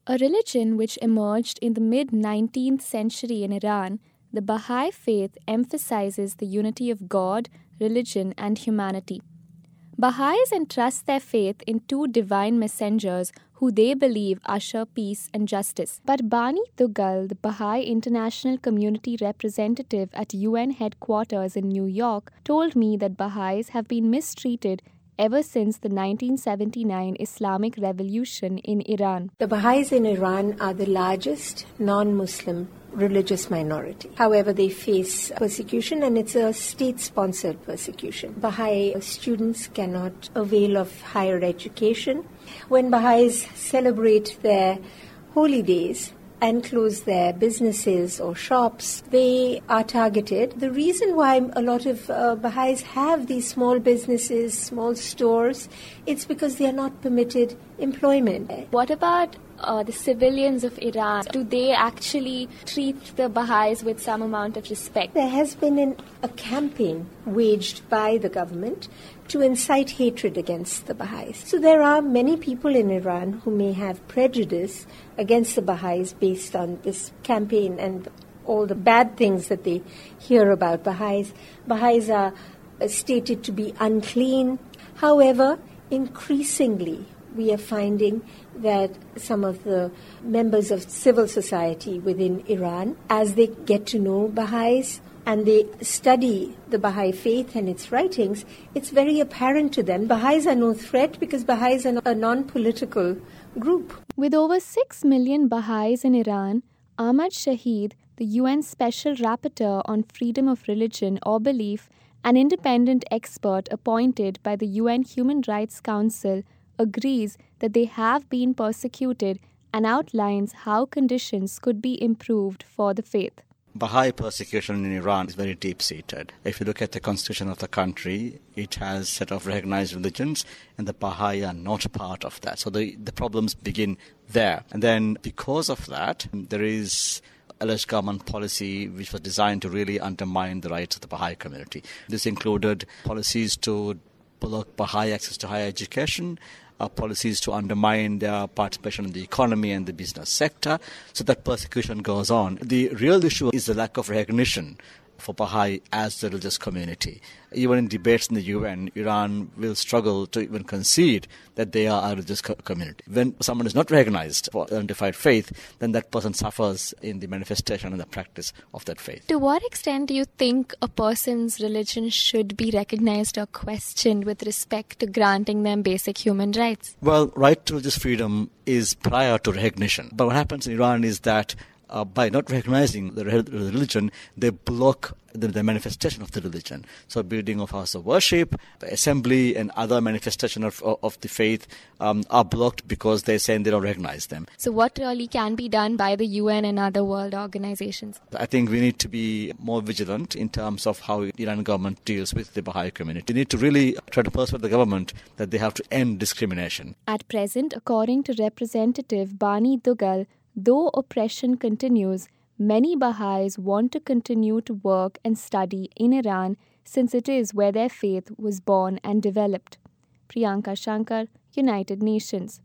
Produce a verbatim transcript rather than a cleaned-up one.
A religion which emerged in the mid-nineteenth century in Iran, the Baha'i faith emphasizes the unity of God, religion, and humanity. Baha'is entrust their faith in two divine messengers who they believe usher peace and justice. But Bani Tugal, the Baha'i International Community representative at U N headquarters in New York, told me that Baha'is have been mistreated ever since the nineteen seventy-nine Islamic Revolution in Iran. The Baha'is in Iran are the largest non-Muslim religious minority. However, they face persecution, and it's a state-sponsored persecution. Baha'i students cannot avail of higher education. When Baha'is celebrate their holy days and close their businesses or shops, they are targeted. The reason why a lot of uh, Baha'is have these small businesses, small stores, it's because they are not permitted employment. What about uh, the civilians of Iran? Do they actually treat the Baha'is with some amount of respect? There has been an, a campaign waged by the government to incite hatred against the Baha'is. So there are many people in Iran who may have prejudice against the Baha'is based on this campaign and all the bad things that they hear about Baha'is. Baha'is are stated to be unclean. However, increasingly we are finding that some of the members of civil society within Iran, as they get to know Baha'is, and they study the Baha'i faith and its writings, it's very apparent to them Baha'is are no threat because Baha'is are a non-political group. With over six million Baha'is in Iran, Ahmad Shahid, the U N Special Rapporteur on Freedom of Religion or Belief, an independent expert appointed by the U N Human Rights Council, agrees that they have been persecuted and outlines how conditions could be improved for the faith. Baha'i persecution in Iran is very deep-seated. If you look at the constitution of the country, it has a set of recognized religions, and the Baha'i are not part of that. So the, the problems begin there. And then because of that, there is alleged government policy which was designed to really undermine the rights of the Baha'i community. This included policies to block Baha'i access to higher education, Uh, policies to undermine their participation in the economy and the business sector, so that persecution goes on. The real issue is the lack of recognition for Baha'i as the religious community. Even in debates in the U N, Iran will struggle to even concede that they are a religious co- community. When someone is not recognized for identified faith, then that person suffers in the manifestation and the practice of that faith. To what extent do you think a person's religion should be recognized or questioned with respect to granting them basic human rights? Well, right to religious freedom is prior to recognition. But what happens in Iran is that Uh, by not recognizing the religion, they block the, the manifestation of the religion. So building of house of worship, assembly, and other manifestation of, of, of the faith um, are blocked because they're saying they don't recognize them. So what really can be done by the U N and other world organizations? I think we need to be more vigilant in terms of how the Iran government deals with the Baha'i community. We need to really try to persuade the government that they have to end discrimination. At present, according to Representative Bani Tugal, though oppression continues, many Baha'is want to continue to work and study in Iran since it is where their faith was born and developed. Priyanka Shankar, United Nations.